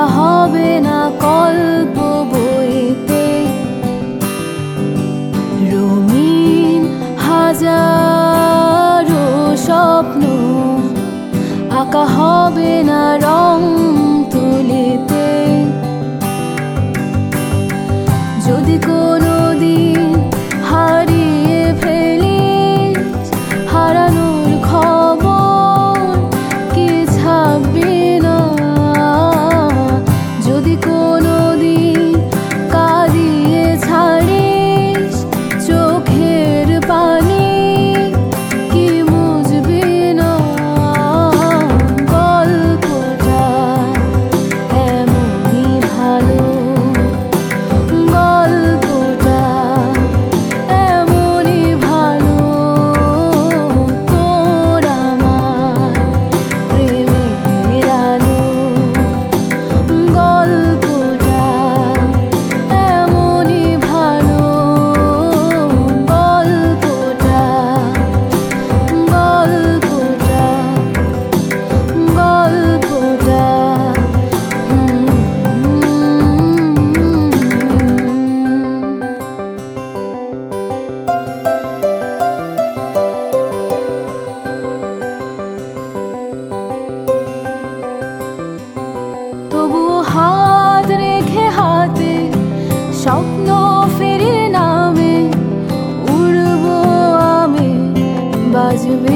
হবে না গল্প বইতে, রঙিন হাজারো স্বপ্ন আঁকা হবে না রং তুলিতে। যদি কোনোদিন হারিয়ে ফেলিস হারানোর খবর কি ছাপবি না, যদি কোনোদিন কাঁদিয়ে ছাড়িস চোখের পানি কি মুছবি না। গল্পটা এমনই ভালো, গল্পটা এমনই ভালো, তোর আমার প্রেমের আলো। গল্পটা এমনই ভালো, গল্পটা গল্পটা গল্পটা তবুও হাত রেখে হাতে স্বপ্ন ফিরে নামে উড়বো আমি, বাজবে